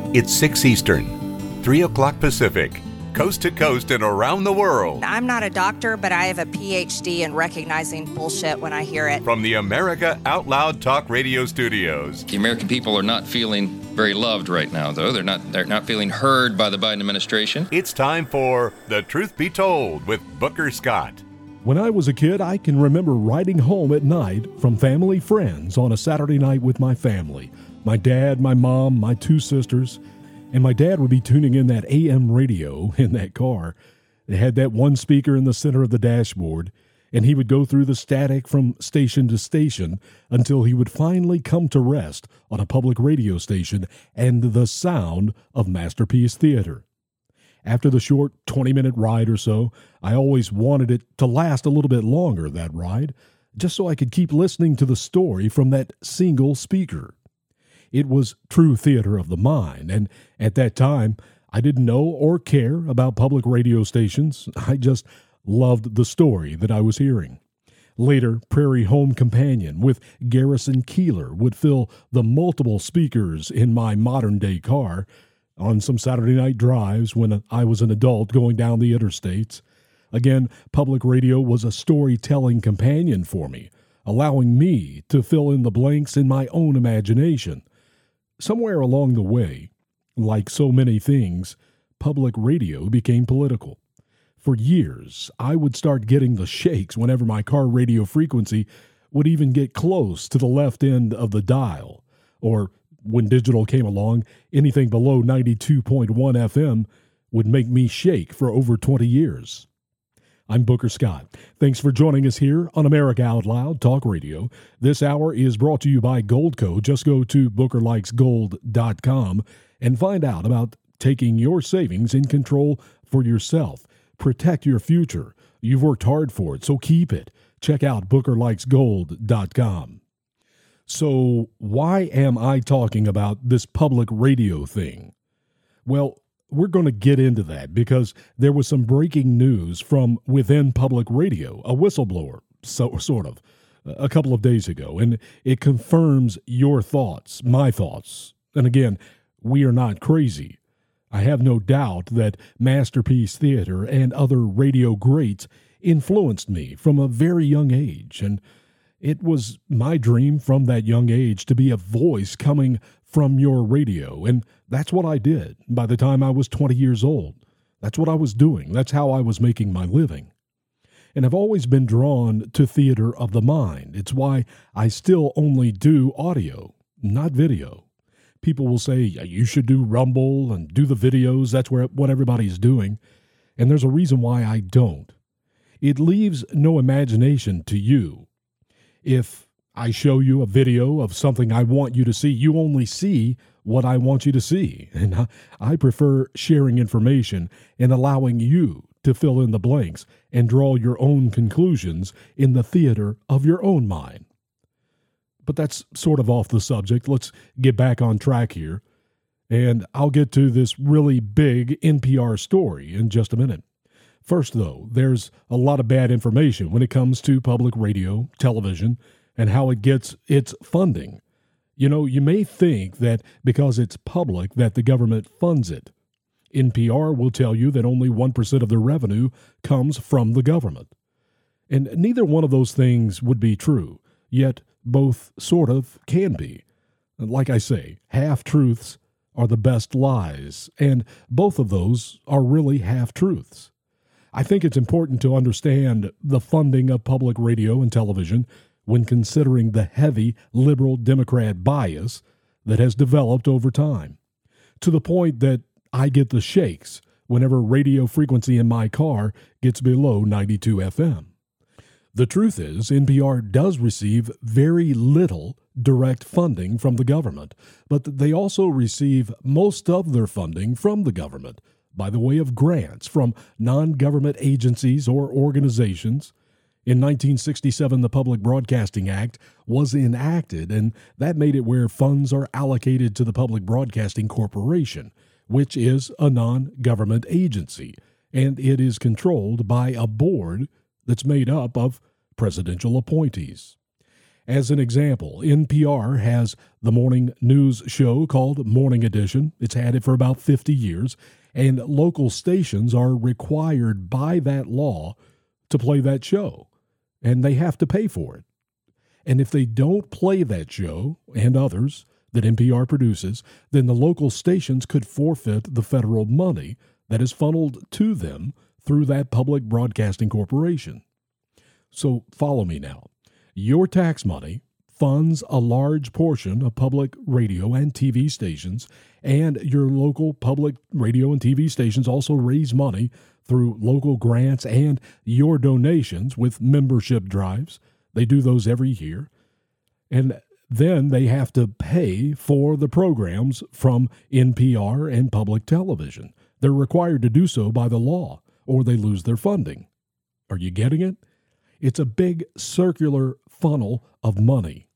It's 6 Eastern, 3 o'clock Pacific, coast to coast and around the world. I'm not a doctor, but I have a PhD in recognizing bullshit when I hear it. From the America Out Loud Talk Radio studios. The American people are not feeling very loved right now, though. They're not feeling heard by the Biden administration. It's time for The Truth Be Told with Booker Scott. When I was a kid, I can remember riding home at night from family friends on a Saturday night with my family. My dad, my mom, my 2 sisters, and my dad would be tuning in that AM radio in that car. It had that one speaker in the center of the dashboard, and he would go through the static from station to station until he would finally come to rest on a public radio station and the sound of Masterpiece Theater. After the short 20-minute ride or so, I always wanted it to last a little bit longer, that ride, just so I could keep listening to the story from that single speaker. It was true theater of the mind, and at that time, I didn't know or care about public radio stations. I just loved the story that I was hearing. Later, Prairie Home Companion with Garrison Keillor would fill the multiple speakers in my modern-day car on some Saturday night drives when I was an adult going down the interstates. Again, public radio was a storytelling companion for me, allowing me to fill in the blanks in my own imagination. Somewhere along the way, like so many things, public radio became political. For years, I would start getting the shakes whenever my car radio frequency would even get close to the left end of the dial. Or when digital came along, anything below 92.1 FM would make me shake for over 20 years. I'm Booker Scott. Thanks for joining us here on America Out Loud Talk Radio. This hour is brought to you by Goldco. Just go to bookerlikesgold.com and find out about taking your savings in control for yourself. Protect your future. You've worked hard for it, so keep it. Check out bookerlikesgold.com. So why am I talking about this public radio thing? Well, we're going to get into that because there was some breaking news from within public radio, a whistleblower, sort of, a couple of days ago, and it confirms your thoughts, my thoughts. And again, we are not crazy. I have no doubt that Masterpiece Theater and other radio greats influenced me from a very young age, and it was my dream from that young age to be a voice coming from your radio, and that's what I did by the time I was 20 years old. That's what I was doing. That's how I was making my living. And I've always been drawn to theater of the mind. It's why I still only do audio, not video. People will say, you should do Rumble and do the videos. That's what everybody's doing. And there's a reason why I don't. It leaves no imagination to you. If I show you a video of something I want you to see, you only see what I want you to see. And I prefer sharing information and allowing you to fill in the blanks and draw your own conclusions in the theater of your own mind. But that's sort of off the subject. Let's get back on track here. And I'll get to this really big NPR story in just a minute. First, though, there's a lot of bad information when it comes to public radio, television, and how it gets its funding. You know, you may think that because it's public that the government funds it. NPR will tell you that only 1% of their revenue comes from the government. And neither one of those things would be true, yet both sort of can be. Like I say, half-truths are the best lies, and both of those are really half-truths. I think it's important to understand the funding of public radio and television when considering the heavy liberal Democrat bias that has developed over time, to the point that I get the shakes whenever radio frequency in my car gets below 92 FM. The truth is, NPR does receive very little direct funding from the government, but they also receive most of their funding from the government by the way of grants from non-government agencies or organizations. In 1967, the Public Broadcasting Act was enacted, and that made it where funds are allocated to the Public Broadcasting Corporation, which is a non-government agency, and it is controlled by a board that's made up of presidential appointees. As an example, NPR has the morning news show called Morning Edition. It's had it for about 50 years, and local stations are required by that law to play that show, and they have to pay for it. And if they don't play that show and others that NPR produces, then the local stations could forfeit the federal money that is funneled to them through that public broadcasting corporation. So follow me now. Your tax money funds a large portion of public radio and TV stations, and your local public radio and TV stations also raise money through local grants and your donations with membership drives. They do those every year. And then they have to pay for the programs from NPR and public television. They're required to do so by the law, or they lose their funding. Are you getting it? It's a big circular funnel of money.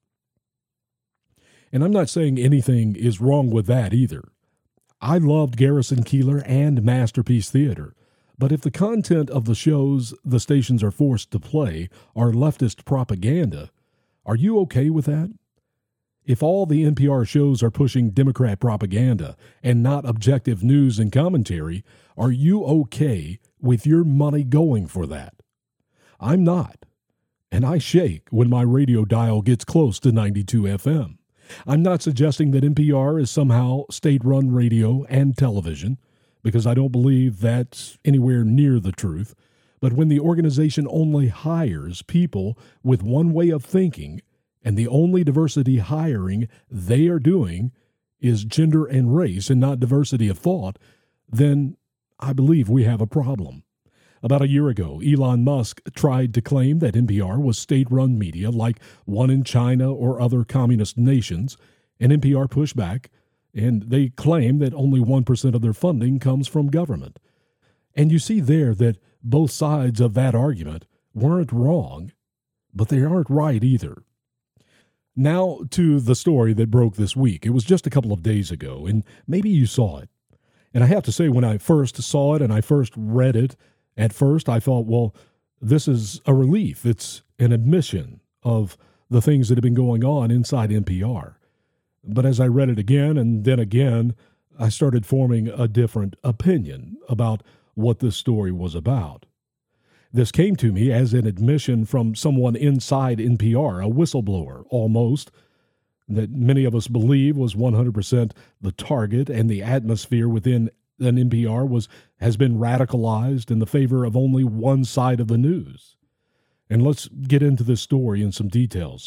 And I'm not saying anything is wrong with that either. I loved Garrison Keillor and Masterpiece Theater, but if the content of the shows the stations are forced to play are leftist propaganda, are you okay with that? If all the NPR shows are pushing Democrat propaganda and not objective news and commentary, are you okay with your money going for that? I'm not, and I shake when my radio dial gets close to 92 FM. I'm not suggesting that NPR is somehow state-run radio and television, because I don't believe that's anywhere near the truth. But when the organization only hires people with one way of thinking, and the only diversity hiring they are doing is gender and race and not diversity of thought, then I believe we have a problem. About a year ago, Elon Musk tried to claim that NPR was state-run media like one in China or other communist nations, and NPR pushed back, and they claim that only 1% of their funding comes from government. And you see there that both sides of that argument weren't wrong, but they aren't right either. Now to the story that broke this week. It was just a couple of days ago, and maybe you saw it. And I have to say, when I first saw it and I first read it, at first I thought, well, this is a relief. It's an admission of the things that have been going on inside NPR. But as I read it again and then again, I started forming a different opinion about what this story was about. This came to me as an admission from someone inside NPR, a whistleblower almost, that many of us believe was 100% the target, and the atmosphere within an NPR has been radicalized in the favor of only one side of the news. And let's get into this story in some details.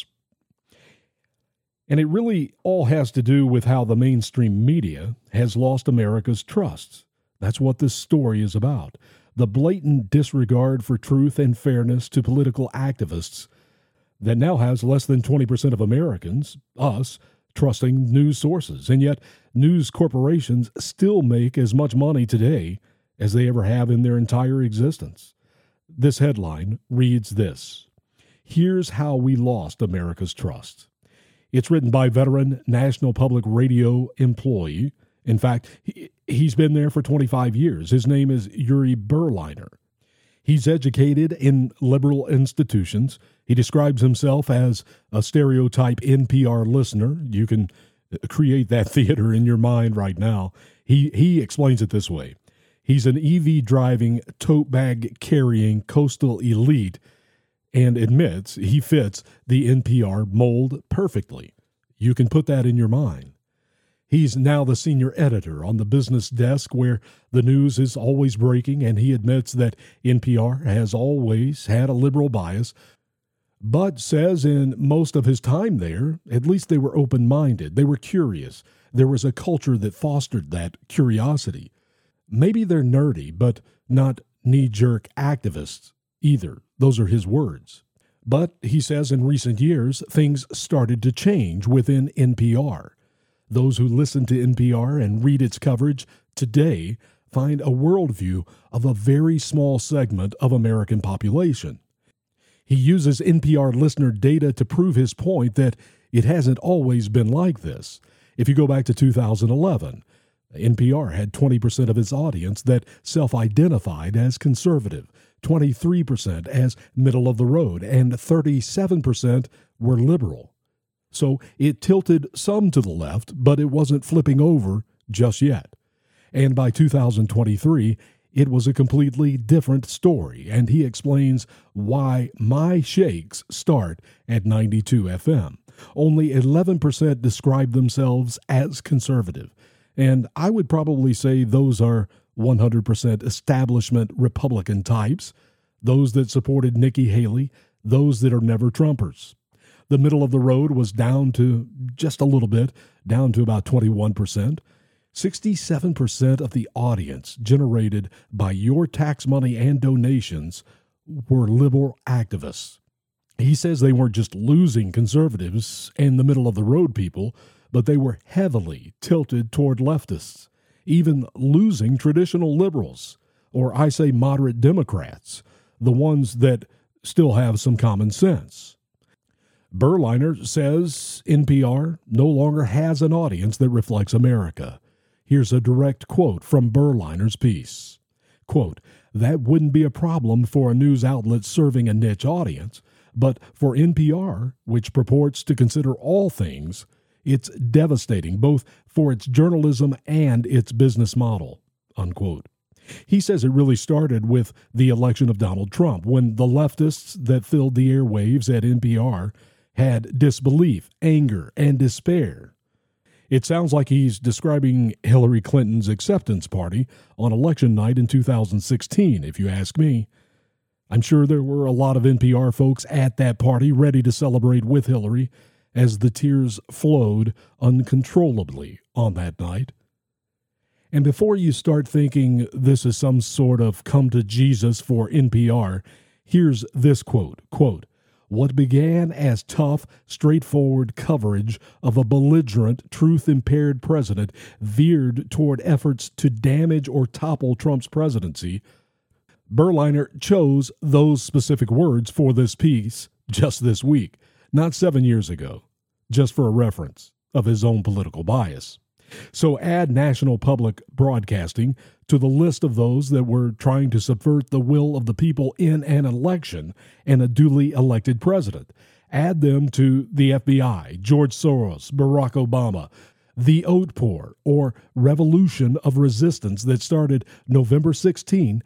And it really all has to do with how the mainstream media has lost America's trust. That's what this story is about. The blatant disregard for truth and fairness to political activists that now has less than 20% of Americans, us, trusting news sources. And yet, news corporations still make as much money today as they ever have in their entire existence. This headline reads this: "Here's how we lost America's trust." It's written by veteran National Public Radio employee. In fact, he's been there for 25 years. His name is Uri Berliner. He's educated in liberal institutions. He describes himself as a stereotype NPR listener. You can create that theater in your mind right now. He explains it this way. He's an EV driving, tote bag carrying coastal elite and admits he fits the NPR mold perfectly. You can put that in your mind. He's now the senior editor on the business desk where the news is always breaking, and he admits that NPR has always had a liberal bias, but says in most of his time there, at least they were open-minded. They were curious. There was a culture that fostered that curiosity. Maybe they're nerdy, but not knee-jerk activists either. Those are his words. But he says in recent years, things started to change within NPR. Those who listen to NPR and read its coverage today find a worldview of a very small segment of American population. He uses NPR listener data to prove his point that it hasn't always been like this. If you go back to 2011, NPR had 20% of its audience that self-identified as conservative. 23% as middle of the road, and 37% were liberal. So it tilted some to the left, but it wasn't flipping over just yet. And by 2023, it was a completely different story, and he explains why my shakes start at 92 FM. Only 11% describe themselves as conservative, and I would probably say those are 100% establishment Republican types, those that supported Nikki Haley, those that are never Trumpers. The middle of the road was down to just a little bit, down to about 21%. 67% of the audience generated by your tax money and donations were liberal activists. He says they weren't just losing conservatives and the middle of the road people, but they were heavily tilted toward leftists, even losing traditional liberals, or I say moderate Democrats, the ones that still have some common sense. Berliner says NPR no longer has an audience that reflects America. Here's a direct quote from Berliner's piece. Quote, "That wouldn't be a problem for a news outlet serving a niche audience, but for NPR, which purports to consider all things, it's devastating both for its journalism and its business model." Unquote. He says it really started with the election of Donald Trump, when the leftists that filled the airwaves at NPR had disbelief, anger, and despair. It sounds like he's describing Hillary Clinton's acceptance party on election night in 2016, if you ask me. I'm sure there were a lot of NPR folks at that party ready to celebrate with Hillary as the tears flowed uncontrollably on that night. And before you start thinking this is some sort of come to Jesus for NPR, here's this quote, quote, "What began as tough, straightforward coverage of a belligerent, truth-impaired president veered toward efforts to damage or topple Trump's presidency." Berliner chose those specific words for this piece just this week, not 7 years ago, just for a reference of his own political bias. So add National Public Broadcasting to the list of those that were trying to subvert the will of the people in an election and a duly elected president. Add them to the FBI, George Soros, Barack Obama, the Oat Pour, or Revolution of Resistance that started November 16,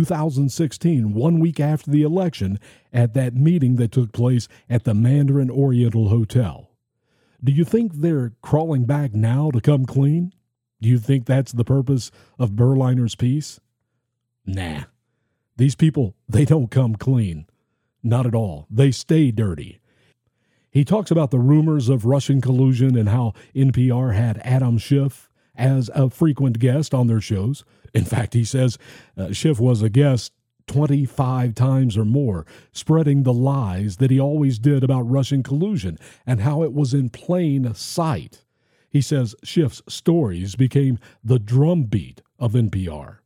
2016, 1 week after the election, at that meeting that took place at the Mandarin Oriental Hotel. Do you think they're crawling back now to come clean? Do you think that's the purpose of Berliner's piece? Nah. These people, they don't come clean. Not at all. They stay dirty. He talks about the rumors of Russian collusion and how NPR had Adam Schiff as a frequent guest on their shows. In fact, he says Schiff was a guest 25 times or more, spreading the lies that he always did about Russian collusion and how it was in plain sight. He says Schiff's stories became the drumbeat of NPR.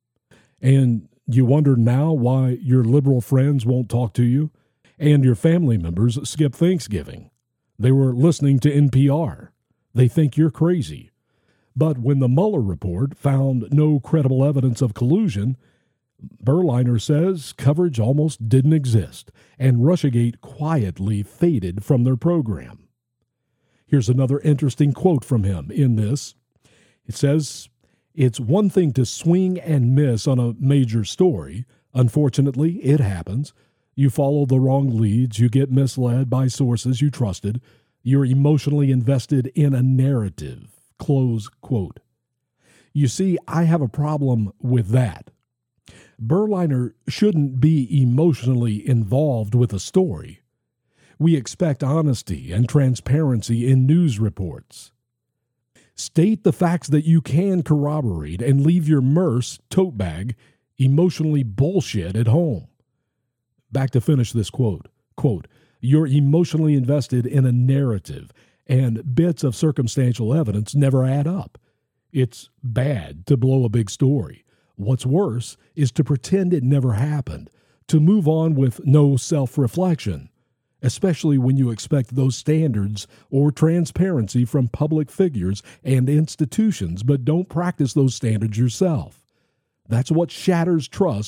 And you wonder now why your liberal friends won't talk to you and your family members skip Thanksgiving. They were listening to NPR. They think you're crazy. But when the Mueller report found no credible evidence of collusion, Berliner says coverage almost didn't exist, and Russiagate quietly faded from their program. Here's another interesting quote from him in this. It says, "It's one thing to swing and miss on a major story. Unfortunately, it happens. You follow the wrong leads, you get misled by sources you trusted, you're emotionally invested in a narrative." Close quote. You see, I have a problem with that. Berliner shouldn't be emotionally involved with a story. We expect honesty and transparency in news reports. State the facts that you can corroborate and leave your Merce tote bag emotionally bullshit at home. Back to finish this quote. Quote, "You're emotionally invested in a narrative, and bits of circumstantial evidence never add up. It's bad to blow a big story. What's worse is to pretend it never happened, to move on with no self-reflection, especially when you expect those standards or transparency from public figures and institutions, but don't practice those standards yourself. That's what shatters trust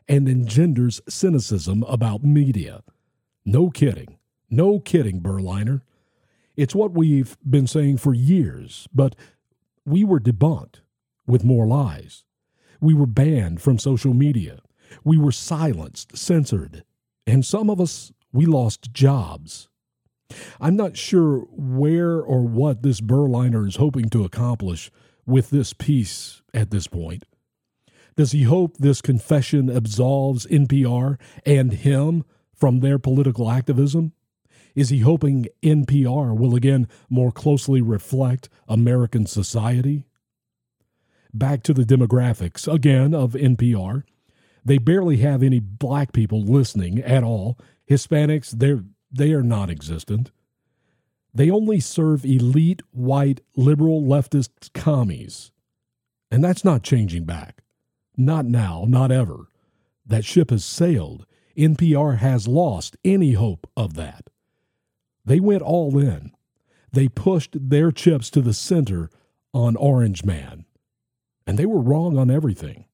and engenders cynicism about media. No kidding. No kidding, Berliner. It's what we've been saying for years, but we were debunked with more lies. We were banned from social media. We were silenced, censored, and some of us, we lost jobs. I'm not sure where or what this Berliner is hoping to accomplish with this piece at this point. Does he hope this confession absolves NPR and him from their political activism? Is he hoping NPR will again more closely reflect American society? Back to the demographics again of NPR. They barely have any black people listening at all. Hispanics, they are non-existent. They only serve elite, white, liberal, leftist commies. And that's not changing back. Not now, not ever. That ship has sailed. NPR has lost any hope of that. They went all in. They pushed their chips to the center on Orange Man. And they were wrong on everything.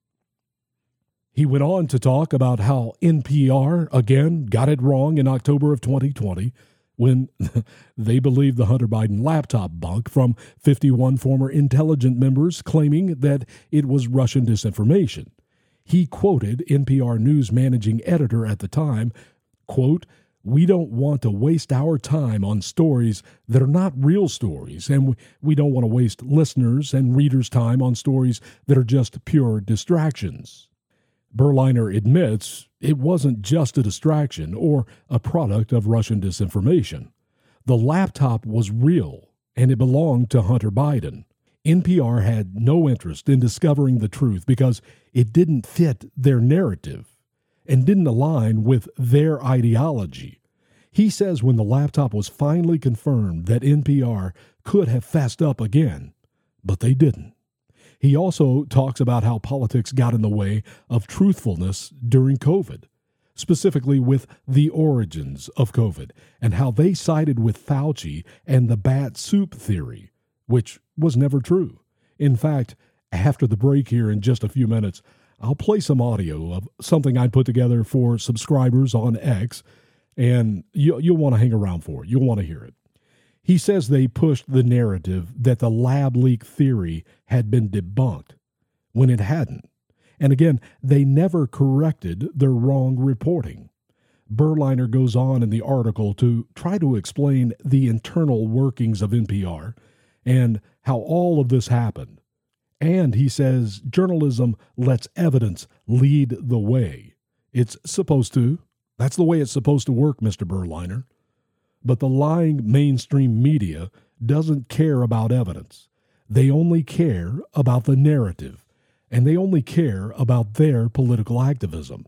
He went on to talk about how NPR, again, got it wrong in October of 2020 when they believed the Hunter Biden laptop bunk from 51 former intelligence members claiming that it was Russian disinformation. He quoted NPR News managing editor at the time, quote, "We don't want to waste our time on stories that are not real stories, and we don't want to waste listeners' and readers' time on stories that are just pure distractions." Berliner admits it wasn't just a distraction or a product of Russian disinformation. The laptop was real, and it belonged to Hunter Biden. NPR had no interest in discovering the truth because it didn't fit their narrative and didn't align with their ideology. He says when the laptop was finally confirmed that NPR could have fessed up again, but they didn't. He also talks about how politics got in the way of truthfulness during COVID, specifically with the origins of COVID and how they sided with Fauci and the bat soup theory, which was never true. In fact, after the break here in just a few minutes, I'll play some audio of something I put together for subscribers on X, and you'll want to hang around for it. You'll want to hear it. He says they pushed the narrative that the lab leak theory had been debunked when it hadn't. And again, they never corrected their wrong reporting. Berliner goes on in the article to try to explain the internal workings of NPR and how all of this happened. And he says journalism lets evidence lead the way. It's supposed to. That's the way it's supposed to work, Mr. Berliner. But the lying mainstream media doesn't care about evidence. They only care about the narrative, and they only care about their political activism.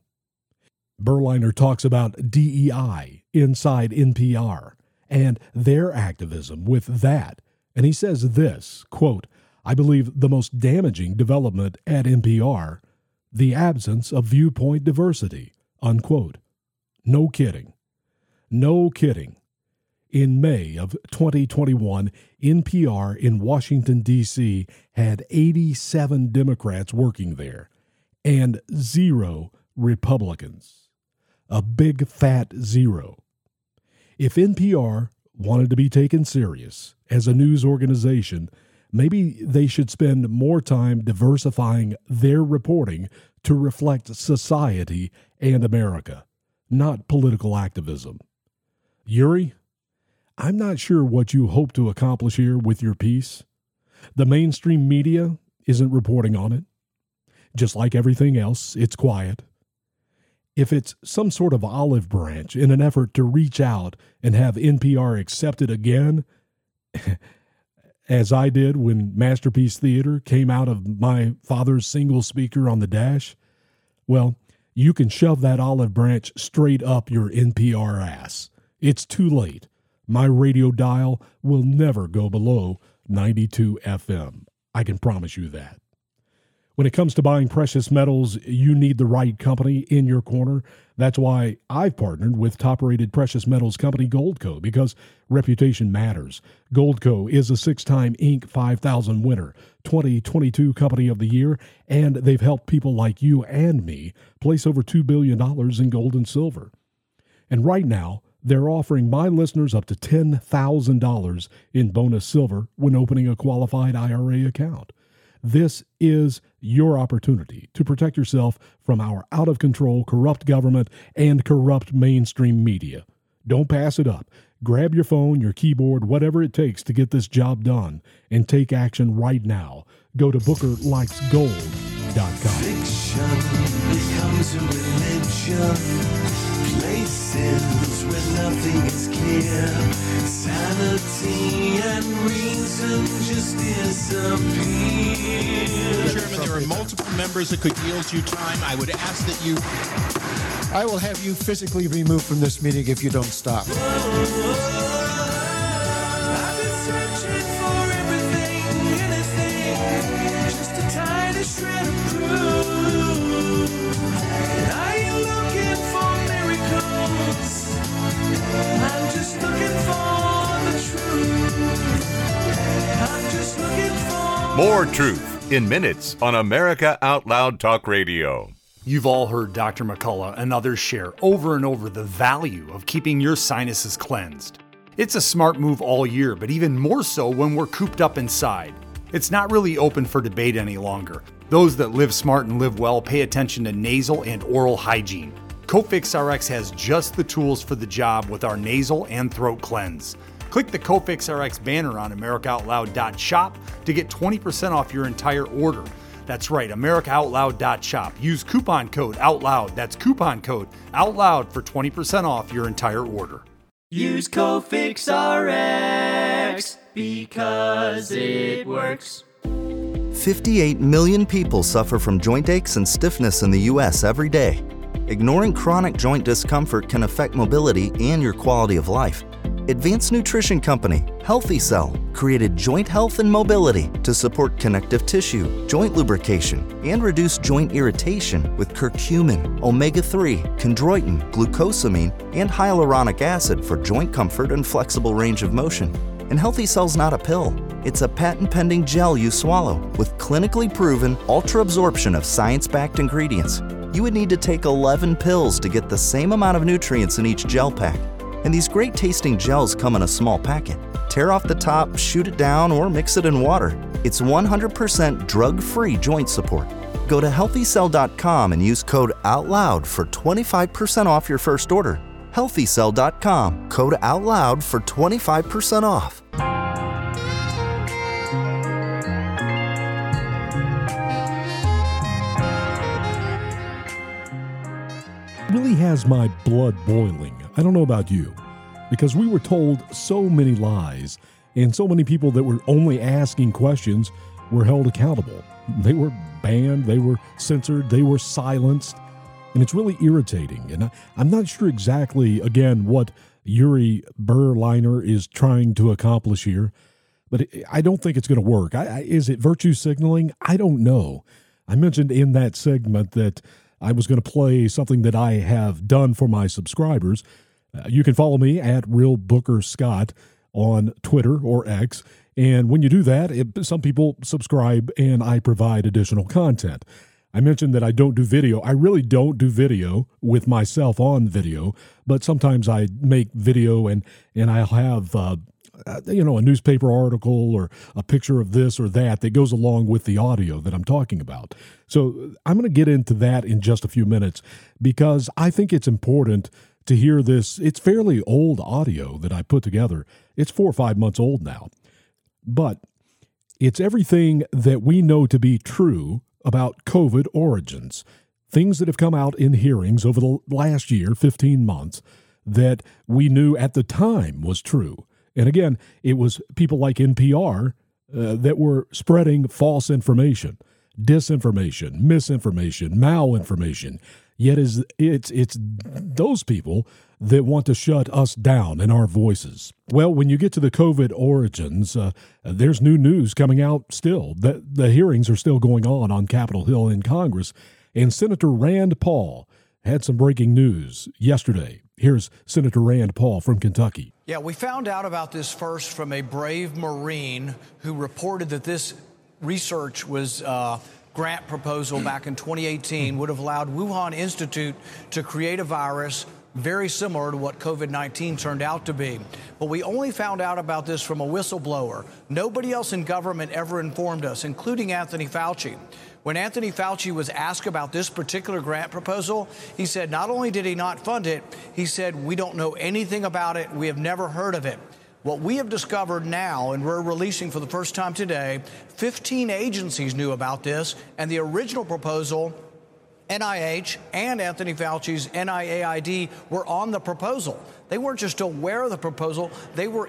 Berliner talks about DEI inside NPR and their activism with that. And he says this, quote, "I believe the most damaging development at NPR, the absence of viewpoint diversity," unquote. No kidding. No kidding. In May of 2021, NPR in Washington, D.C. had 87 Democrats working there and 0 Republicans. A big fat 0. If NPR wanted to be taken serious as a news organization, maybe they should spend more time diversifying their reporting to reflect society and America, not political activism. Yuri, I'm not sure what you hope to accomplish here with your piece. The mainstream media isn't reporting on it. Just like everything else, it's quiet. If it's some sort of olive branch in an effort to reach out and have NPR accepted again, as I did when Masterpiece Theater came out of my father's single speaker on the dash, well, you can shove that olive branch straight up your NPR ass. It's too late. My radio dial will never go below 92 FM. I can promise you that. When it comes to buying precious metals, you need the right company in your corner. That's why I've partnered with top-rated precious metals company Goldco, because reputation matters. Goldco is a 6-time Inc. 5000 winner, 2022 Company of the Year, and they've helped people like you and me place over $2 billion in gold and silver. And right now, they're offering my listeners up to $10,000 in bonus silver when opening a qualified IRA account. This is your opportunity to protect yourself from our out-of-control, corrupt government and corrupt mainstream media. Don't pass it up. Grab your phone, your keyboard, whatever it takes to get this job done, and take action right now. Go to BookerLikesGold.com. Fiction becomes a religion. Places where nothing is clear. Sanity and reason just disappear. Chairman, there are multiple members that could yield you time. I would ask that you... I will have you physically removed from this meeting if you don't stop. I've been searching for everything, anything, just a tiny shred of proof. I ain't looking for miracles. I'm just looking for the truth. I'm just looking for More truth in minutes on America Out Loud Talk Radio. You've all heard Dr. McCullough and others share over and over the value of keeping your sinuses cleansed. It's a smart move all year, but even more so when we're cooped up inside. It's not really open for debate any longer. Those that live smart and live well pay attention to nasal and oral hygiene. Cofix RX has just the tools for the job with our nasal and throat cleanse. Click the Cofix RX banner on AmericaOutloud.shop to get 20% off your entire order. That's right, AmericaOutloud.shop. Use coupon code OUTLOUD. That's coupon code OUTLOUD for 20% off your entire order. Use Cofix RX because it works. 58 million people suffer from joint aches and stiffness in the U.S. every day. Ignoring chronic joint discomfort can affect mobility and your quality of life. Advanced nutrition company Healthy Cell created joint health and mobility to support connective tissue, joint lubrication, and reduce joint irritation with curcumin, omega-3, chondroitin, glucosamine, and hyaluronic acid for joint comfort and flexible range of motion. And Healthy Cell's not a pill. It's a patent-pending gel you swallow with clinically proven ultra-absorption of science-backed ingredients. You would need to take 11 pills to get the same amount of nutrients in each gel pack. And these great-tasting gels come in a small packet. Tear off the top, shoot it down, or mix it in water. It's 100% drug-free joint support. Go to HealthyCell.com and use code OUTLOUD for 25% off your first order. HealthyCell.com, code OUTLOUD for 25% off. Really has my blood boiling. I don't know about you, because we were told so many lies, and so many people that were only asking questions were held accountable. They were banned, they were censored, they were silenced, and it's really irritating. And I'm not sure exactly, again, what Yuri Berliner is trying to accomplish here, but I don't think it's going to work. Is it virtue signaling? I don't know. I mentioned in that segment that I was going to play something that I have done for my subscribers. You can follow me at Real Booker Scott on Twitter or X. And when you do that, some people subscribe and I provide additional content. I mentioned that I don't do video. I really don't do video with myself on video, but sometimes I make video and I'll have a newspaper article or a picture of this or that goes along with the audio that I'm talking about. So I'm going to get into that in just a few minutes because I think it's important to hear this. It's fairly old audio that I put together. It's 4 or 5 months old now, but it's everything that we know to be true about COVID origins, things that have come out in hearings over the last year, 15 months, that we knew at the time was true. And again, it was people like NPR that were spreading false information, disinformation, misinformation, malinformation, Yet it's those people that want to shut us down and our voices. Well, when you get to the COVID origins, there's new news coming out still. The hearings are still going on Capitol Hill in Congress, and Senator Rand Paul had some breaking news yesterday. Here's Senator Rand Paul from Kentucky. Yeah, we found out about this first from a brave Marine who reported that this research was grant proposal back in 2018 would have allowed Wuhan Institute to create a virus very similar to what COVID-19 turned out to be. But we only found out about this from a whistleblower. Nobody else in government ever informed us, including Anthony Fauci. When Anthony Fauci was asked about this particular grant proposal, he said not only did he not fund it, he said, we don't know anything about it. We have never heard of it. What we have discovered now, and we're releasing for the first time today, 15 agencies knew about this, and the original proposal, NIH and Anthony Fauci's NIAID were on the proposal. They weren't just aware of the proposal, they were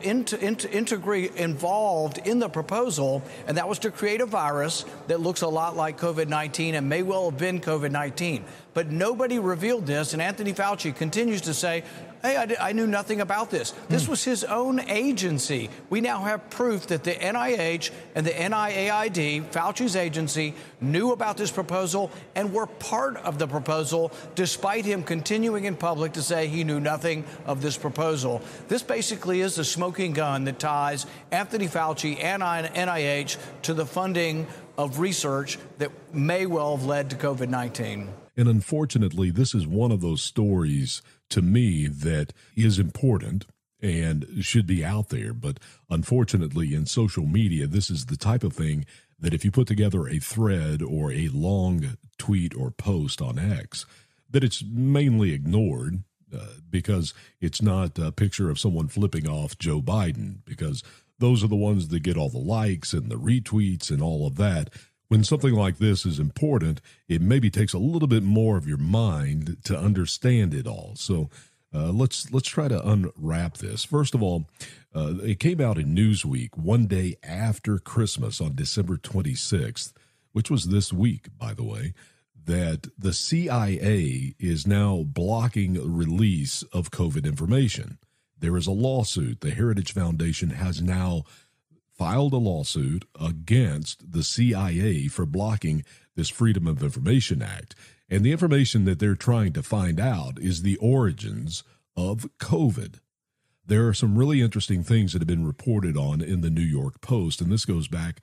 involved in the proposal, and that was to create a virus that looks a lot like COVID-19 and may well have been COVID-19. But nobody revealed this, and Anthony Fauci continues to say, hey, I knew nothing about this. This was his own agency. We now have proof that the NIH and the NIAID, Fauci's agency, knew about this proposal and were part of the proposal, despite him continuing in public to say he knew nothing of this proposal. This basically is the smoking gun that ties Anthony Fauci and NIH to the funding of research that may well have led to COVID-19. And unfortunately, this is one of those stories to me that is important and should be out there. But unfortunately, in social media, this is the type of thing that if you put together a thread or a long tweet or post on X, that it's mainly ignored because it's not a picture of someone flipping off Joe Biden, because those are the ones that get all the likes and the retweets and all of that. When something like this is important, it maybe takes a little bit more of your mind to understand it all. So let's try to unwrap this. First of all, it came out in Newsweek one day after Christmas on December 26th, which was this week, by the way, that the CIA is now blocking the release of COVID information. There is a lawsuit. The Heritage Foundation has now filed a lawsuit against the CIA for blocking this Freedom of Information Act. And the information that they're trying to find out is the origins of COVID. There are some really interesting things that have been reported on in the New York Post, and this goes back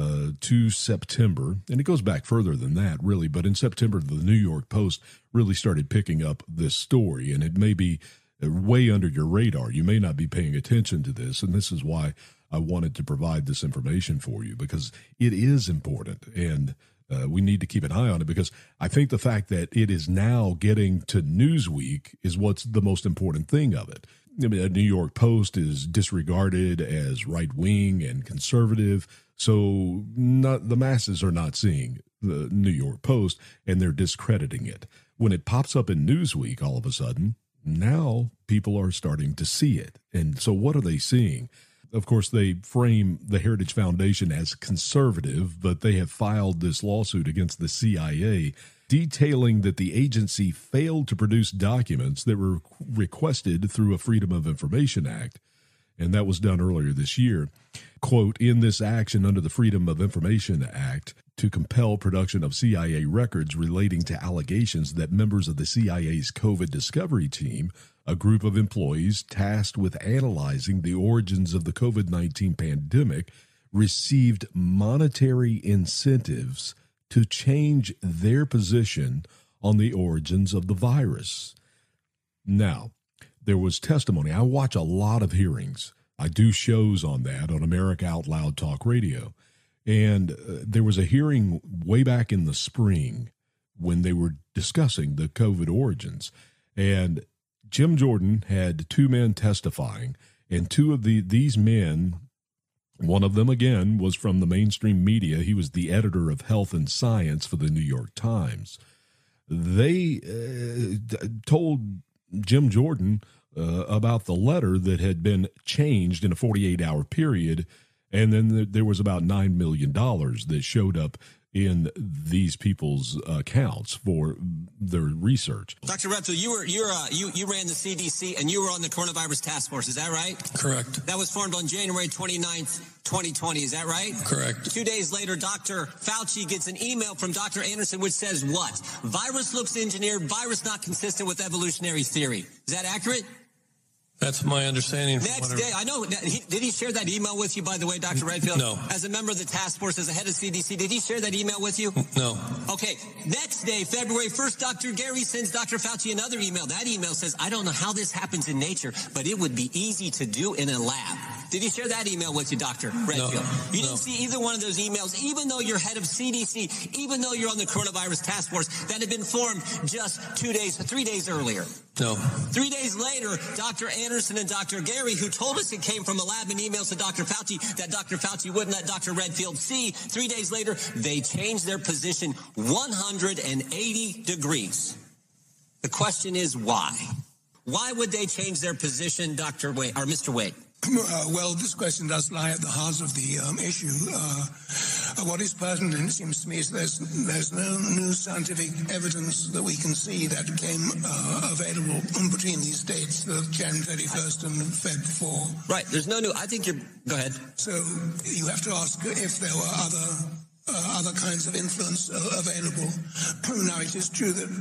to September, and it goes back further than that, really. But in September, the New York Post really started picking up this story, and it may be way under your radar. You may not be paying attention to this, and this is why I wanted to provide this information for you, because it is important, and we need to keep an eye on it, because I think the fact that it is now getting to Newsweek is what's the most important thing of it. I mean, the New York Post is disregarded as right-wing and conservative, so the masses are not seeing the New York Post, and they're discrediting it. When it pops up in Newsweek all of a sudden, now people are starting to see it. And so what are they seeing? Of course, they frame the Heritage Foundation as conservative, but they have filed this lawsuit against the CIA detailing that the agency failed to produce documents that were requested through a Freedom of Information Act, and that was done earlier this year. Quote, in this action under the Freedom of Information Act to compel production of CIA records relating to allegations that members of the CIA's COVID discovery team, a group of employees tasked with analyzing the origins of the COVID-19 pandemic, received monetary incentives to change their position on the origins of the virus. Now, there was testimony. I watch a lot of hearings. I do shows on that on America Out Loud Talk Radio. And there was a hearing way back in the spring when they were discussing the COVID origins. And Jim Jordan had two men testifying, and two of these men, one of them, again, was from the mainstream media. He was the editor of Health and Science for the New York Times. They told Jim Jordan about the letter that had been changed in a 48-hour period, and then there was about $9 million that showed up in these people's accounts for their research. Dr. Redfield, you ran the CDC and you were on the coronavirus task force. Is that right? Correct. That was formed on January 29th, 2020. Is that right? Correct. 2 days later, Dr. Fauci gets an email from Dr. Anderson which says what? Virus looks engineered, virus not consistent with evolutionary theory. Is that accurate? That's my understanding. Next day, I know. Did he share that email with you, by the way, Dr. Redfield? No. As a member of the task force, as the head of CDC, did he share that email with you? No. Okay. Next day, February 1st, Dr. Gary sends Dr. Fauci another email. That email says, I don't know how this happens in nature, but it would be easy to do in a lab. Did he share that email with you, Dr. Redfield? No. You didn't see either one of those emails, even though you're head of CDC, even though you're on the coronavirus task force that had been formed just 3 days earlier. No. 3 days later, Dr. Anderson and Dr. Gary, who told us it came from a lab and emails to Dr. Fauci that Dr. Fauci wouldn't let Dr. Redfield see, 3 days later, they changed their position 180 degrees. The question is why? Why would they change their position, Dr. Wade, or Mr. Wade? Well, this question does lie at the heart of the issue. What is pertinent, it seems to me, is there's no new scientific evidence that we can see that became available between these dates, the January 31st and Feb 4. Right. There's no new. I think you're. Go ahead. So you have to ask if there were other kinds of influence available. Now, it is true that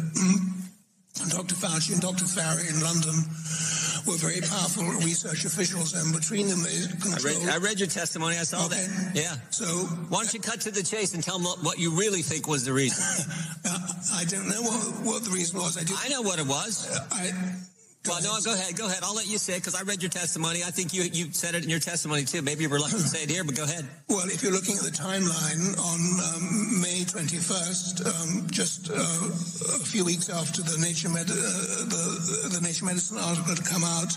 Dr. Fauci and Dr. Farry in London were very powerful research officials, and between them they controlled. I read your testimony. I saw that. Yeah. So why don't you cut to the chase and tell them what you really think was the reason? I don't know what the reason was. I know what it was. Well, no, go ahead. I'll let you say it because I read your testimony. I think you said it in your testimony too. Maybe you're reluctant to say it here, but go ahead. Well, if you're looking at the timeline on May 21st, just a few weeks after the Nature Medicine article had come out,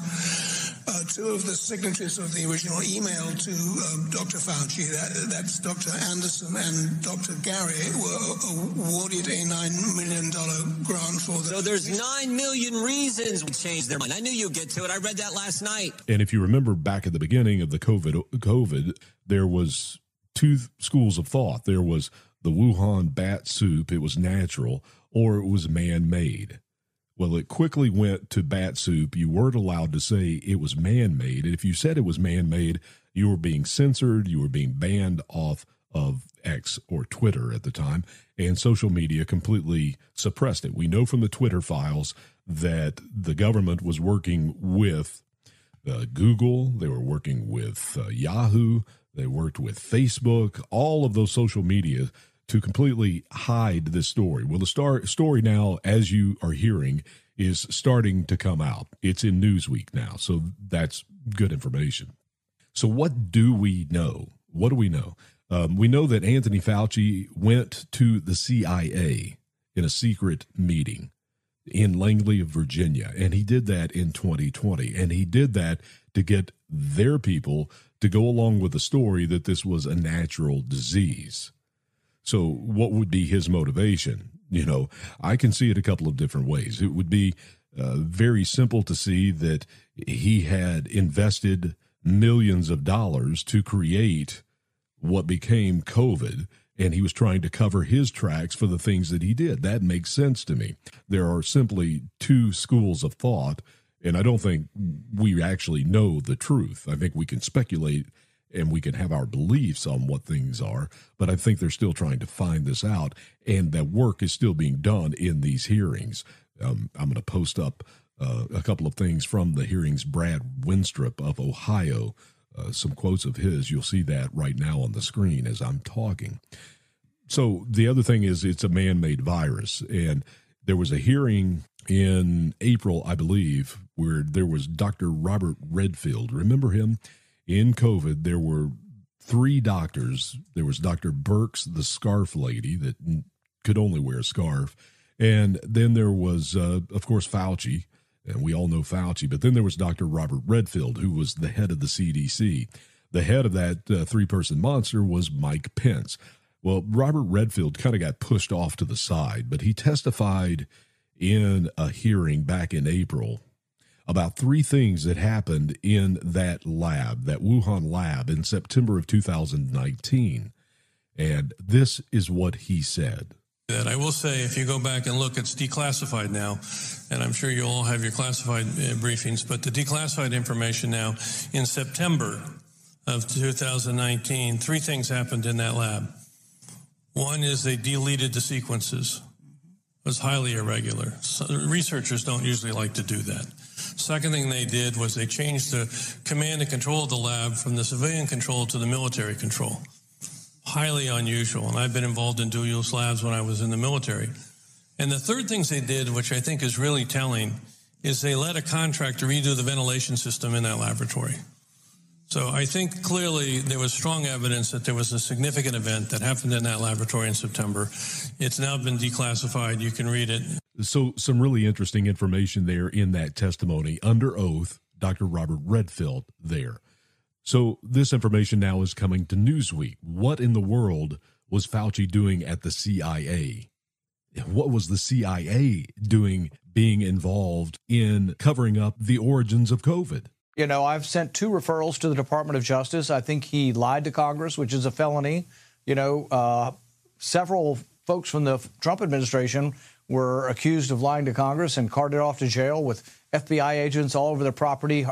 two of the signatories of the original email to Dr. Fauci, that's Dr. Anderson and Dr. Gary, were awarded a $9 million grant for the... So there's 9 million reasons to change their mind. I knew you'd get to it. I read that last night. And if you remember back at the beginning of the COVID, there was two schools of thought. There was the Wuhan bat soup, it was natural, or it was man-made. Well, it quickly went to bat soup. You weren't allowed to say it was man-made. And if you said it was man-made, you were being censored. You were being banned off of X or Twitter at the time. And social media completely suppressed it. We know from the Twitter files that the government was working with Google. They were working with Yahoo. They worked with Facebook, all of those social media to completely hide this story. Well, the story now, as you are hearing, is starting to come out. It's in Newsweek now, so that's good information. So what do we know? What do we know? We know that Anthony Fauci went to the CIA in a secret meeting in Langley, Virginia, and he did that in 2020, and he did that to get their people to go along with the story that this was a natural disease. So what would be his motivation? You know, I can see it a couple of different ways. It would be very simple to see that he had invested millions of dollars to create what became COVID, and he was trying to cover his tracks for the things that he did. That makes sense to me. There are simply two schools of thought, and I don't think we actually know the truth. I think we can speculate and we can have our beliefs on what things are, but I think they're still trying to find this out, and that work is still being done in these hearings. I'm going to post up a couple of things from the hearings. Brad Winstrip of Ohio, some quotes of his. You'll see that right now on the screen as I'm talking. So the other thing is it's a man-made virus, and there was a hearing in April, I believe, where there was Dr. Robert Redfield. Remember him? In COVID, there were 3 doctors. There was Dr. Birx, the scarf lady that could only wear a scarf. And then there was, of course, Fauci, and we all know Fauci. But then there was Dr. Robert Redfield, who was the head of the CDC. The head of that 3-person monster was Mike Pence. Well, Robert Redfield kind of got pushed off to the side, but he testified in a hearing back in April about 3 things that happened in that lab, that Wuhan lab, in September of 2019. And this is what he said. That I will say, if you go back and look, it's declassified now, and I'm sure you all have your classified briefings, but the declassified information now, in September of 2019, 3 things happened in that lab. One is they deleted the sequences. It was highly irregular. So researchers don't usually like to do that. Second thing they did was they changed the command and control of the lab from the civilian control to the military control. Highly unusual, and I've been involved in dual-use labs when I was in the military. And the third things they did, which I think is really telling, is they let a contractor redo the ventilation system in that laboratory. So I think clearly there was strong evidence that there was a significant event that happened in that laboratory in September. It's now been declassified. You can read it. So some really interesting information there in that testimony. Under oath, Dr. Robert Redfield there. So this information now is coming to Newsweek. What in the world was Fauci doing at the CIA? What was the CIA doing being involved in covering up the origins of COVID? You know, I've sent 2 referrals to the Department of Justice. I think he lied to Congress, which is a felony. You know, several folks from the Trump administration were accused of lying to Congress and carted off to jail with FBI agents all over their property,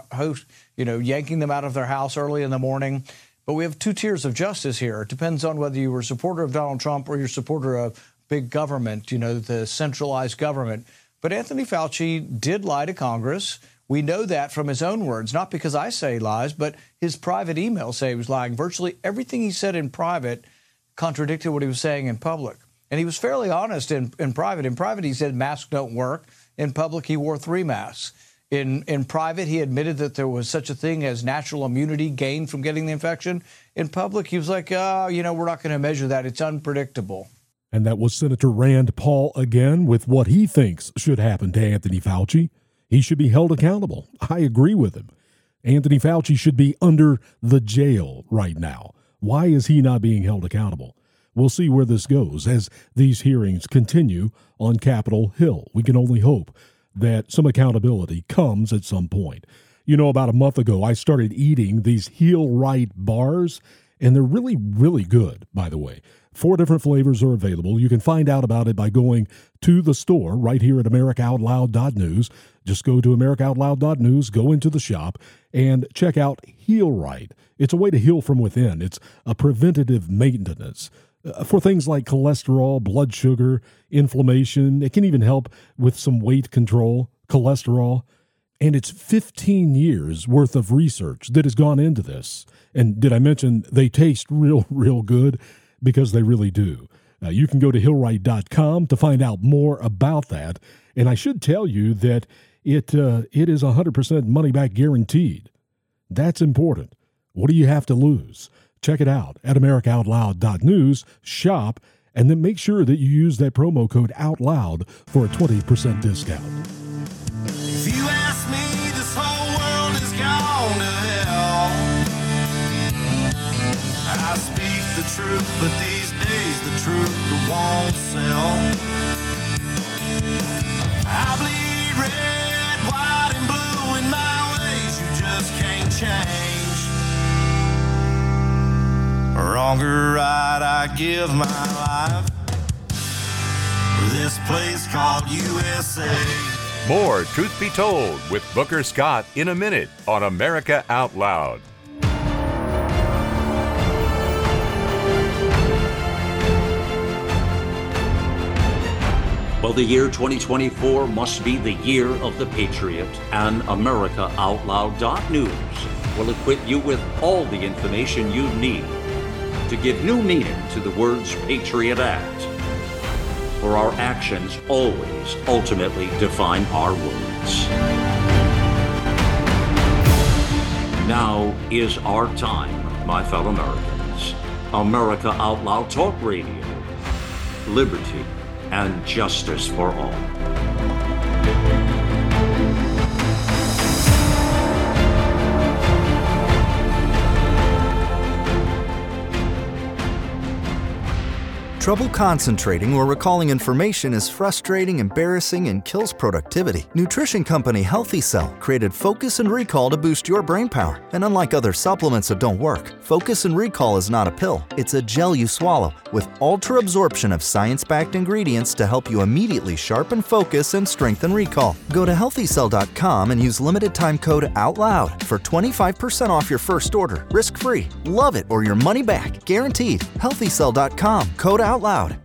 yanking them out of their house early in the morning. But we have 2 tiers of justice here. It depends on whether you were a supporter of Donald Trump or you're a supporter of big government, the centralized government. But Anthony Fauci did lie to Congress. We know that from his own words, not because I say he lies, but his private emails say he was lying. Virtually everything he said in private contradicted what he was saying in public. And he was fairly honest in private. In private, he said masks don't work. In public, he wore 3 masks. In private, he admitted that there was such a thing as natural immunity gained from getting the infection. In public, he was like, we're not going to measure that. It's unpredictable. And that was Senator Rand Paul again with what he thinks should happen to Anthony Fauci. He should be held accountable. I agree with him. Anthony Fauci should be under the jail right now. Why is he not being held accountable? We'll see where this goes as these hearings continue on Capitol Hill. We can only hope that some accountability comes at some point. About a month ago, I started eating these Heal Right bars, and they're really, really good, by the way. 4 different flavors are available. You can find out about it by going to the store right here at AmericaOutloud.news. Just go to AmericaOutloud.news, go into the shop, and check out Heal Right. It's a way to heal from within. It's a preventative maintenance for things like cholesterol, blood sugar, inflammation. It can even help with some weight control, cholesterol. And it's 15 years worth of research that has gone into this. And did I mention they taste real, real good? Because they really do. You can go to HealRight.com to find out more about that. And I should tell you that it is 100% money-back guaranteed. That's important. What do you have to lose? Check it out at AmericaOutloud.news, shop, and then make sure that you use that promo code OUTLOUD for a 20% discount. If you ask me, this whole world is gone to hell. I speak the truth, but these days the truth won't sell. I bleed red, white, and blue in my ways you just can't change. Wrong or right, I give my life for this place called USA. More Truth Be Told with Booker Scott in a minute on America Out Loud. Well, the year 2024 must be the year of the Patriot, and AmericaOutloud.news will equip you with all the information you need to give new meaning to the words Patriot Act. For our actions always ultimately define our words. Now is our time, my fellow Americans. America Out Loud Talk Radio. Liberty and justice for all. Trouble concentrating or recalling information is frustrating, embarrassing, and kills productivity. Nutrition company Healthy Cell created Focus and Recall to boost your brain power. And unlike other supplements that don't work, Focus and Recall is not a pill. It's a gel you swallow with ultra absorption of science-backed ingredients to help you immediately sharpen focus and strengthen recall. Go to healthycell.com and use limited time code OUTLOUD for 25% off your first order. Risk-free. Love it or your money back. Guaranteed. Healthycell.com. Code OUTLOUD.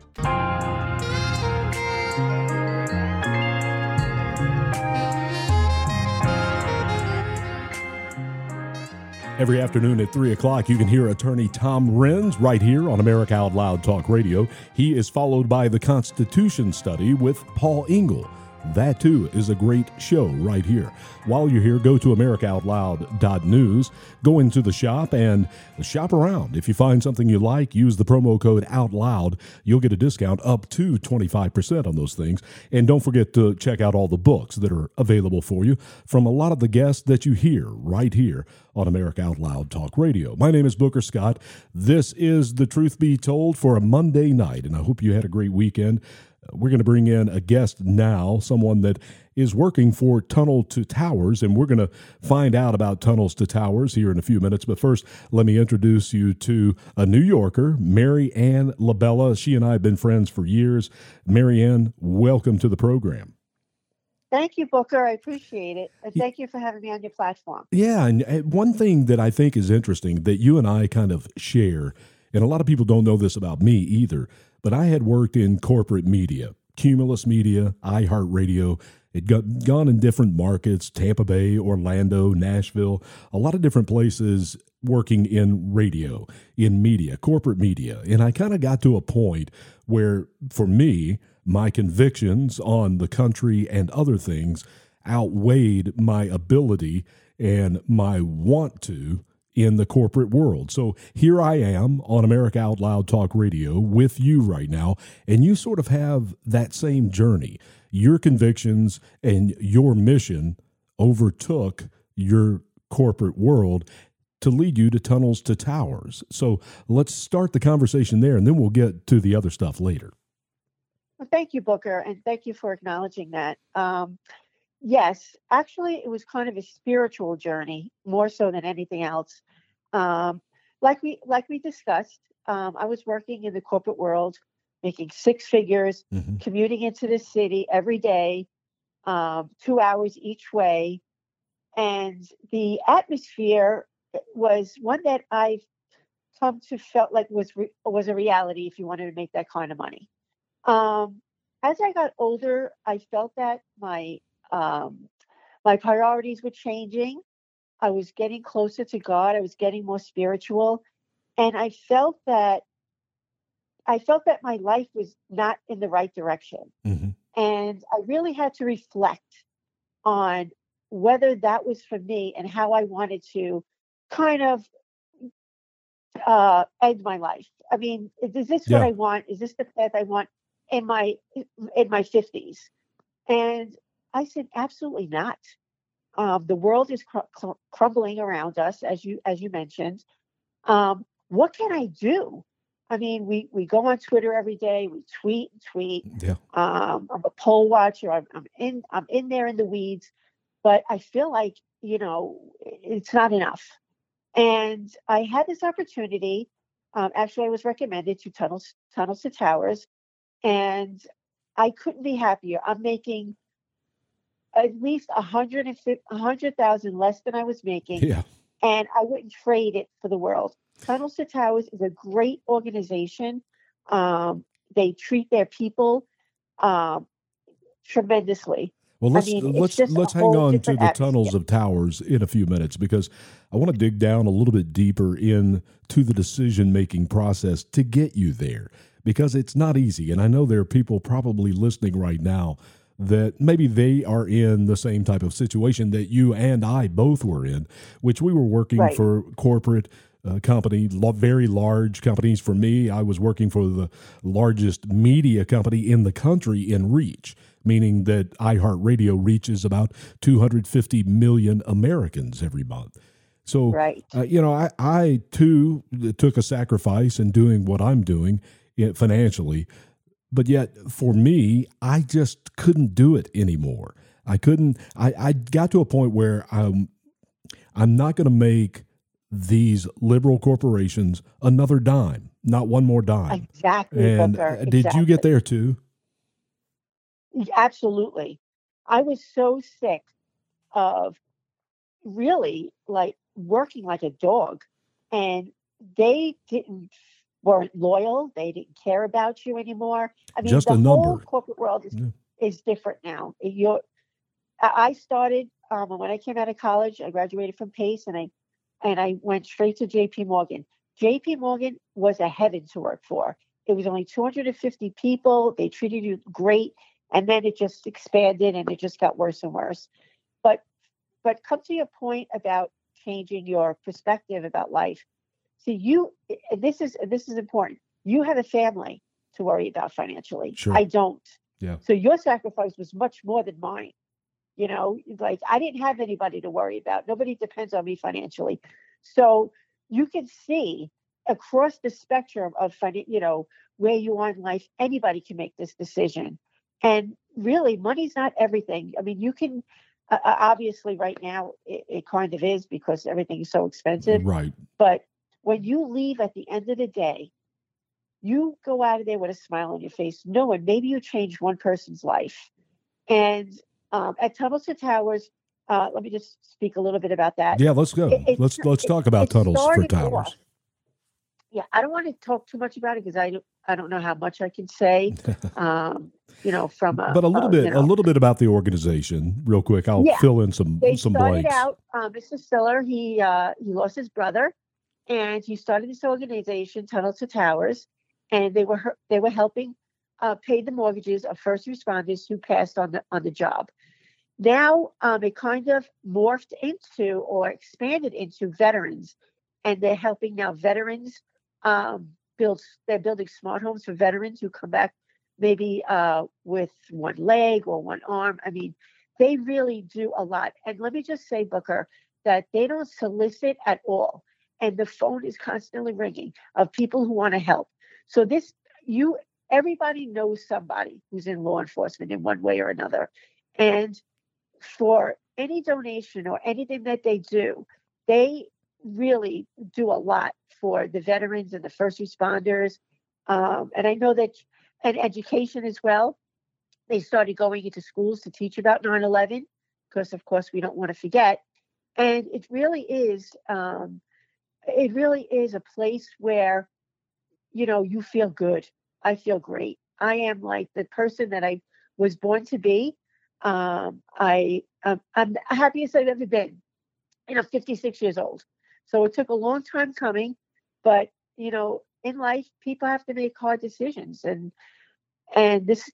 Every afternoon at 3 o'clock, you can hear attorney Tom Renz right here on America Out Loud Talk Radio. He is followed by the Constitution Study with Paul Engel. That, too, is a great show right here. While you're here, go to AmericaOutloud.news, go into the shop, and shop around. If you find something you like, use the promo code OUTLOUD. You'll get a discount up to 25% on those things. And don't forget to check out all the books that are available for you from a lot of the guests that you hear right here on America Out Loud Talk Radio. My name is Booker Scott. This is The Truth Be Told for a Monday night, and I hope you had a great weekend. We're going to bring in a guest now, someone that is working for Tunnel to Towers, and we're going to find out about Tunnels to Towers here in a few minutes. But first, let me introduce you to a New Yorker, Mary Ann LaBella. She and I have been friends for years. Mary Ann, welcome to the program. Thank you, Booker. I appreciate it. And thank you for having me on your platform. Yeah, and one thing that I think is interesting that you and I kind of share, and a lot of people don't know this about me either, but I had worked in corporate media, Cumulus Media, iHeartRadio. It gone in different markets, Tampa Bay, Orlando, Nashville, a lot of different places working in radio, in media, corporate media. And I kind of got to a point where, for me, my convictions on the country and other things outweighed my ability and my want to in the corporate world. So here I am on America Out Loud Talk Radio with you right now, and you sort of have that same journey. Your convictions and your mission overtook your corporate world to lead you to Tunnels to Towers. So let's start the conversation there, and then we'll get to the other stuff later. Well, thank you, Booker, and thank you for acknowledging that. Yes, actually, it was kind of a spiritual journey, more so than anything else. Like we discussed, I was working in the corporate world, making six figures, commuting into the city every day, 2 hours each way. And the atmosphere was one that I've come to felt like was a reality if you wanted to make that kind of money. As I got older, I felt that my priorities were changing. I was getting closer to God. I was getting more spiritual. And I felt that my life was not in the right direction. And I really had to reflect on whether that was for me and how I wanted to kind of end my life. I mean, is this what I want? Is this the path I want in my 50s? And I said, absolutely not. The world is crumbling around us, as you mentioned. What can I do? I mean, we go on Twitter every day. We tweet. Yeah. I'm a poll watcher. I'm in there in the weeds, but I feel like it's not enough. And I had this opportunity. Actually, I was recommended to Tunnels to Towers, and I couldn't be happier. I'm making at least $100,000 less than I was making. Yeah. And I wouldn't trade it for the world. Tunnels to Towers is a great organization. They treat their people tremendously. Well, let's hang on to the Tunnels of Towers in a few minutes, because I want to dig down a little bit deeper into the decision-making process to get you there, because it's not easy. And I know there are people probably listening right now that maybe they are in the same type of situation that you and I both were in, which we were working for corporate company, very large companies. For me, I was working for the largest media company in the country in reach, meaning that iHeartRadio reaches about 250 million Americans every month. So, I too took a sacrifice in doing what I'm doing financially. But yet, for me, I just couldn't do it anymore. I couldn't. I got to a point where I'm not going to make these liberal corporations another dime, not one more dime. Exactly. And Booker, did you get there too? Absolutely. I was so sick of really like working like a dog, and they weren't loyal. They didn't care about you anymore. I mean, Just the a number. whole corporate world is different now. I started when I came out of college. I graduated from Pace, and I went straight to J.P. Morgan. J.P. Morgan was a heaven to work for. It was only 250 people. They treated you great, and then it just expanded, and it just got worse and worse. But come to your point about changing your perspective about life. See, this is important. You have a family to worry about financially. Sure. I don't. Yeah. So your sacrifice was much more than mine. You know, like I didn't have anybody to worry about. Nobody depends on me financially. So you can see across the spectrum of where you are in life, anybody can make this decision. And really, money's not everything. I mean, you can. Obviously, right now, it kind of is because everything is so expensive. Right. But when you leave at the end of the day, you go out of there with a smile on your face, knowing maybe you changed one person's life. And at Tunnels to Towers, let me just speak a little bit about that. Yeah, let's go. Let's talk about Tunnels for Towers. Yeah, I don't want to talk too much about it because I don't know how much I can say. But a little bit about the organization, real quick. I'll fill in some They some started blanks. out. Mr. Stiller, he lost his brother, and he started this organization, Tunnels to Towers, and they were helping pay the mortgages of first responders who passed on the job. Now it kind of morphed into or expanded into veterans, and they're helping now veterans they're building smart homes for veterans who come back maybe with one leg or one arm. I mean, they really do a lot. And let me just say, Booker, that they don't solicit at all. And the phone is constantly ringing of people who want to help. So everybody knows somebody who's in law enforcement in one way or another. And for any donation or anything that they do, they really do a lot for the veterans and the first responders. And I know that, and education as well. They started going into schools to teach about 9/11 because, of course, we don't want to forget. And it really is a place where, you feel good. I feel great. I am like the person that I was born to be. I'm the happiest I've ever been. 56 years old. So it took a long time coming, but in life, people have to make hard decisions, and this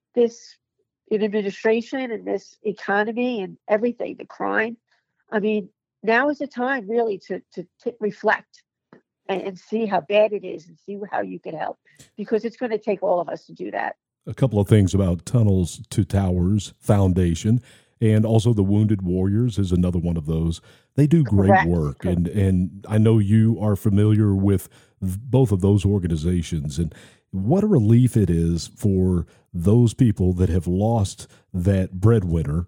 administration and this economy and everything, the crime. I mean, now is the time really to reflect and see how bad it is and see how you can help, because it's going to take all of us to do that. A couple of things about Tunnels to Towers Foundation, and also the Wounded Warriors is another one of those. They do great Correct. work, and I know you are familiar with both of those organizations, and what a relief it is for those people that have lost that breadwinner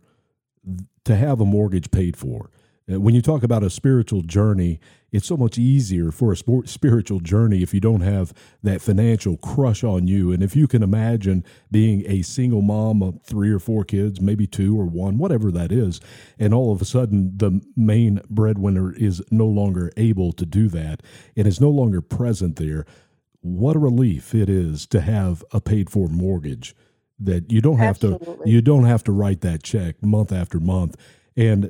to have a mortgage paid for. When you talk about a spiritual journey, it's so much easier for a spiritual journey if you don't have that financial crush on you. And if you can imagine being a single mom of 3 or 4 kids, maybe 2 or 1, whatever that is, and all of a sudden the main breadwinner is no longer able to do that and is no longer present there, what a relief it is to have a paid-for mortgage that you don't have to write that check month after month. And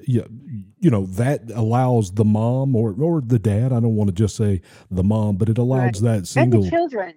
that allows the mom or the dad, I don't want to just say the mom, but it allows that single, and the children.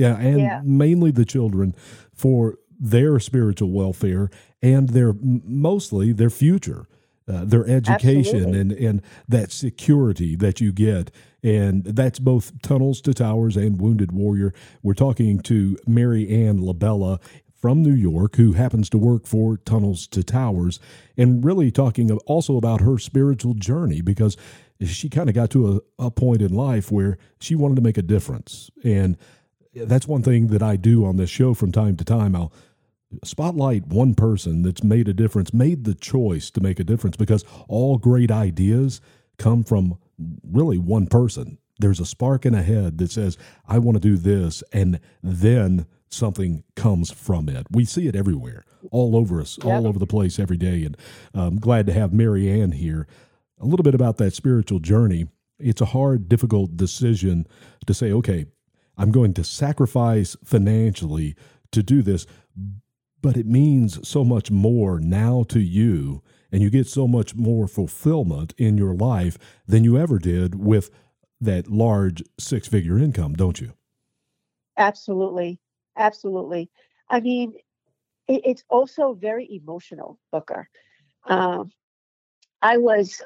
Mainly the children, for their spiritual welfare and mostly their future, their education and that security that you get. And that's both Tunnels to Towers and Wounded Warrior. We're talking to Mary Ann LaBella from New York, who happens to work for Tunnels to Towers, and really talking also about her spiritual journey, because she kind of got to a point in life where she wanted to make a difference. And that's one thing that I do on this show from time to time. I'll spotlight one person that's made a difference, made the choice to make a difference, because all great ideas come from really one person. There's a spark in a head that says, I want to do this, and then something comes from it. We see it everywhere, all over us, all over the place every day. And I'm glad to have Mary Ann here. A little bit about that spiritual journey. It's a hard, difficult decision to say, okay, I'm going to sacrifice financially to do this, but it means so much more now to you, and you get so much more fulfillment in your life than you ever did with that large six-figure income, don't you? Absolutely. Absolutely. I mean, it's also very emotional, Booker. I was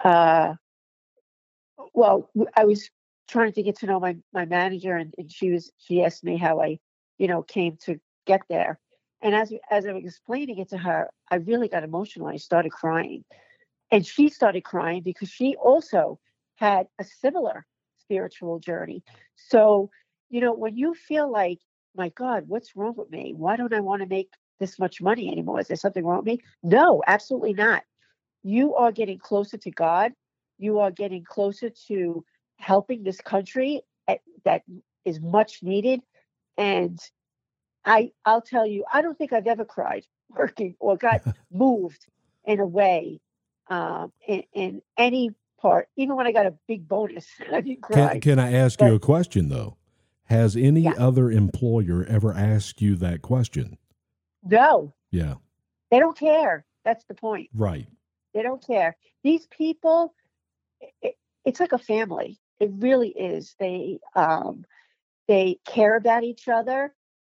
trying to get to know my manager, and she asked me how I, came to get there. And as I was explaining it to her, I really got emotional. I started crying, and she started crying because she also had a similar spiritual journey. So, when you feel like, my God, what's wrong with me? Why don't I want to make this much money anymore? Is there something wrong with me? No, absolutely not. You are getting closer to God. You are getting closer to helping this country that is much needed. And I'll tell you, I don't think I've ever cried working or got moved in a way in any part. Even when I got a big bonus, I didn't cry. Can I ask you a question, though? Has any other employer ever asked you that question? No. Yeah. They don't care. That's the point. Right. They don't care. These people, it's like a family. It really is. They care about each other.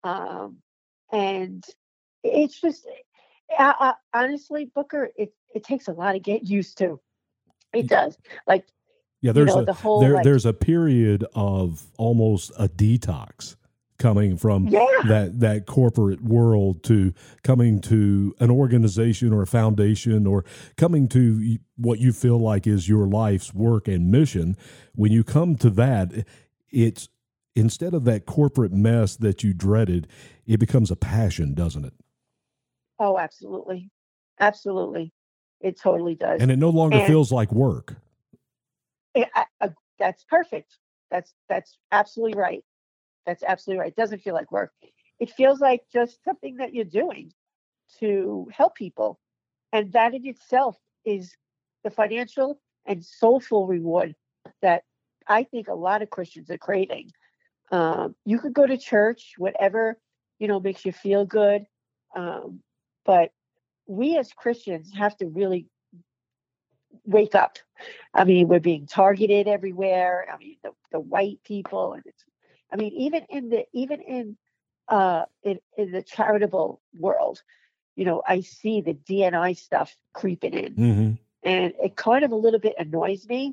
And it's just, honestly, Booker, it takes a lot to get used to. It does. Like, there's a period of almost a detox coming from that corporate world to coming to an organization or a foundation or coming to what you feel like is your life's work and mission. When you come to that, it's instead of that corporate mess that you dreaded, it becomes a passion, doesn't it? Oh, absolutely. Absolutely. It totally does. And it no longer feels like work. That's perfect. That's absolutely right. That's absolutely right. It doesn't feel like work. It feels like just something that you're doing to help people. And that in itself is the financial and soulful reward that I think a lot of Christians are craving. You could go to church, whatever, makes you feel good. But we as Christians have to really wake up. I mean, we're being targeted everywhere. I mean, the white people, and even in the charitable world, I see the D&I stuff creeping in, and it kind of a little bit annoys me,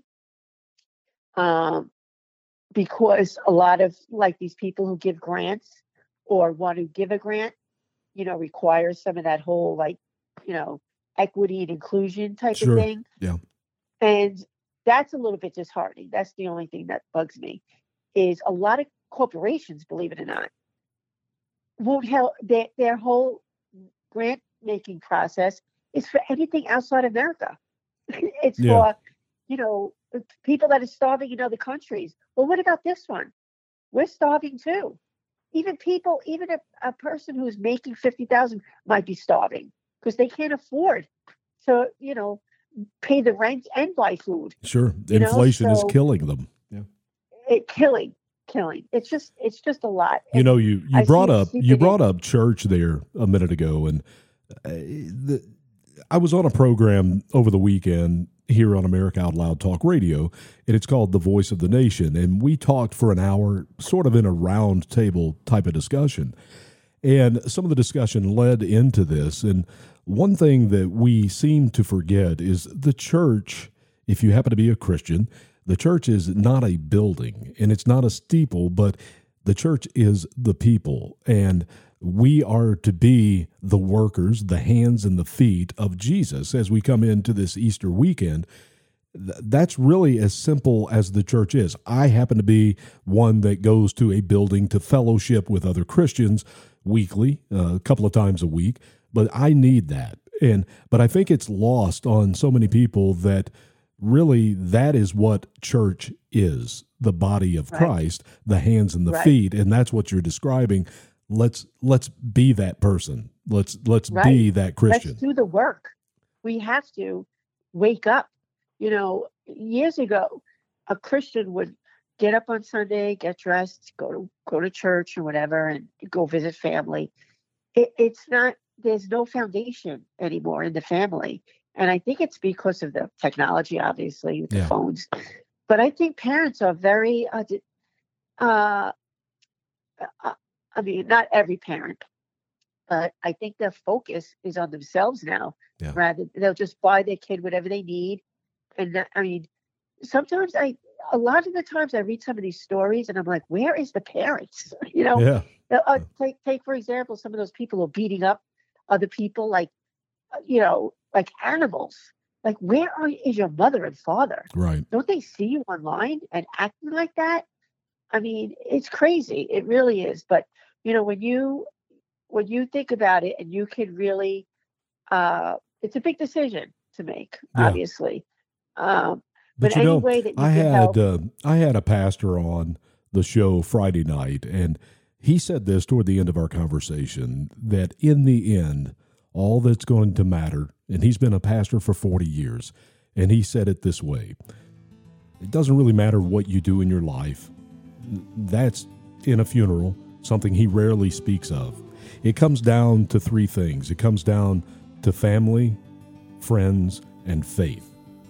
because a lot of like these people who give grants or want to give a grant, requires some of that whole equity and inclusion type of thing. Yeah. And that's a little bit disheartening. That's the only thing that bugs me, is a lot of corporations, believe it or not, won't help. Their whole grant making process is for anything outside America. It's for, people that are starving in other countries. Well, what about this one? We're starving too. Even a person who's making $50,000 might be starving because they can't afford to, pay the rent and buy food. Sure. Inflation is killing them. Yeah. Killing. It's just a lot. You brought up church there a minute ago, and I was on a program over the weekend here on America Out Loud Talk Radio, and it's called The Voice of the Nation. And we talked for an hour, sort of in a round table type of discussion. And some of the discussion led into this. And one thing that we seem to forget is the church, if you happen to be a Christian, the church is not a building and it's not a steeple, but the church is the people. And we are to be the workers, the hands and the feet of Jesus as we come into this Easter weekend. that's really as simple as the church is. I happen to be one that goes to a building to fellowship with other Christians weekly, a couple of times a week, but I need that. But I think it's lost on so many people that really that is what church is, the body of Christ, the hands and the feet, and that's what you're describing. Let's be that person. Let's be that Christian. Let's do the work. We have to wake up. You know, years ago, a Christian would get up on Sunday, get dressed, go to church or whatever, and go visit family. It's not. There's no foundation anymore in the family, and I think it's because of the technology, obviously, with the phones. But I think parents are very. I mean, not every parent, but I think their focus is on themselves now. Yeah. Rather, they'll just buy their kid whatever they need. And I mean, sometimes a lot of the times I read some of these stories and I'm like, where is the parents? You know, take for example, some of those people who are beating up other people, like, you know, like animals. Like, where is your mother and father? Right. Don't they see you online and acting like that? I mean, it's crazy. It really is. But, you know, when you think about it and you can really, it's a big decision to make, obviously. But you know, way that you I had a pastor on the show Friday night, and he said this toward the end of our conversation, that in the end, all that's going to matter, and he's been a pastor for 40 years, and he said it this way: it doesn't really matter what you do in your life. That's in a funeral, something he rarely speaks of. It comes down to three things. It comes down to family, friends, and faith.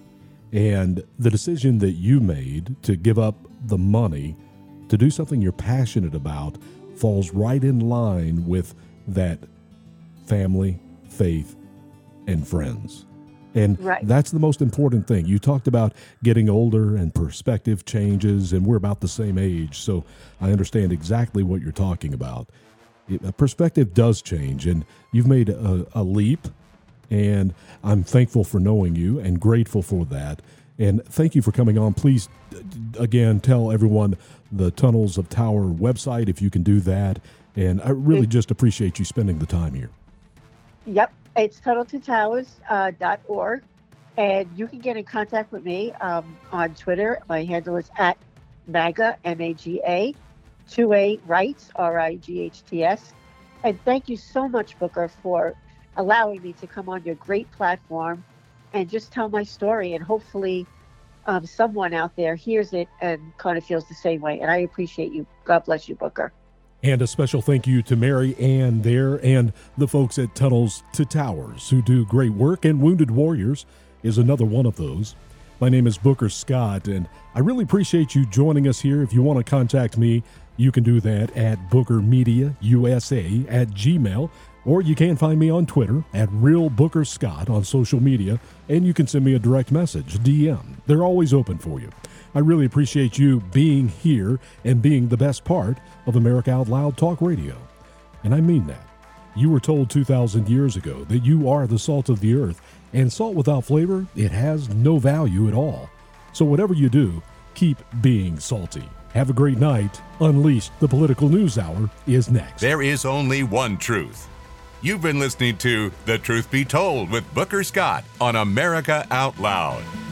And the decision that you made to give up the money to do something you're passionate about falls right in line with that family, faith, and friends. And that's the most important thing. You talked about getting older and perspective changes, and we're about the same age, so I understand exactly what you're talking about. Perspective does change, and you've made a leap, and I'm thankful for knowing you and grateful for that. And thank you for coming on. Please, again, tell everyone the Tunnels of Tower website, if you can do that. And I really just appreciate you spending the time here. Yep. It's tunneltotowers.org. And you can get in contact with me on Twitter. My handle is @MAGA, M-A-G-A, 2A Rights, R-I-G-H-T-S. And thank you so much, Booker, for allowing me to come on your great platform and just tell my story. And hopefully someone out there hears it and kind of feels the same way. And I appreciate you. God bless you, Booker. And a special thank you to Mary Ann there and the folks at Tunnels to Towers who do great work. And Wounded Warriors is another one of those. My name is Booker Scott, and I really appreciate you joining us here. If you want to contact me, you can do that at BookerMediaUSA@gmail.com. Or you can find me on Twitter at RealBookerScott on social media, and you can send me a direct message, DM. They're always open for you. I really appreciate you being here and being the best part of America Out Loud Talk Radio. And I mean that. You were told 2,000 years ago that you are the salt of the earth, and salt without flavor, it has no value at all. So whatever you do, keep being salty. Have a great night. Unleashed, the Political News Hour, is next. There is only one truth. You've been listening to The Truth Be Told with Booker Scott on America Out Loud.